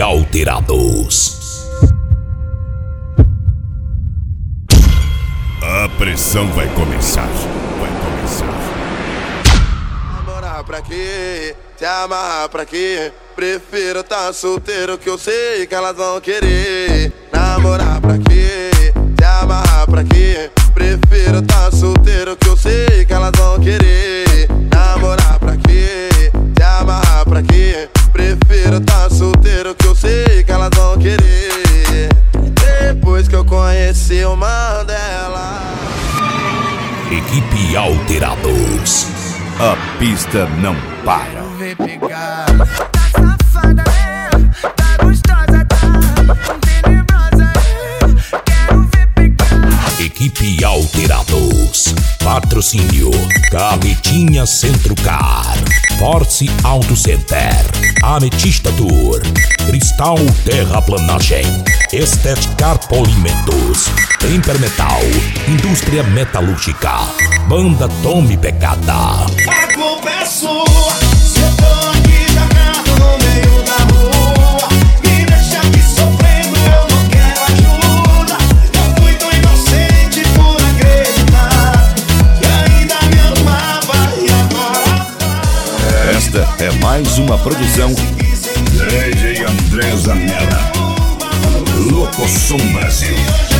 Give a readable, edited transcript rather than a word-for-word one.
Alterados. A pressão vai começar. Namorar pra quê? Se amarrar pra quê? Prefiro tá solteiro que eu sei que elas vão querer. Namorar pra quê? Se amarrar pra quê? Prefiro tá solteiro que eu sei que elas vão querer. Namorar pra quê? Se amarrar pra quê? Prefiro tá solteiro que eu sei que elas vão querer. Depois que eu conheci o Mandela. Equipe Alterados. A pista não para. Vem pegar. Tá safada, tá gostosa, tá tenebrosa, quero ver pegar. Equipe Alterados. Patrocínio Capetinha Centro Car, Force Auto Center, Ametista Tour, Cristal Terraplanagem, Esteticar Polimentos, Temper Metal, Indústria Metalúrgica, Banda Tome Pegada. A culpa é sua, se eu tô aqui jogado no meio da rua, me deixa aqui sofrendo, eu não quero ajuda. Eu fui tão inocente por acreditar que ainda me amava e agora. Esta é mais uma produção DJ André Zanella, Locosom Brasil.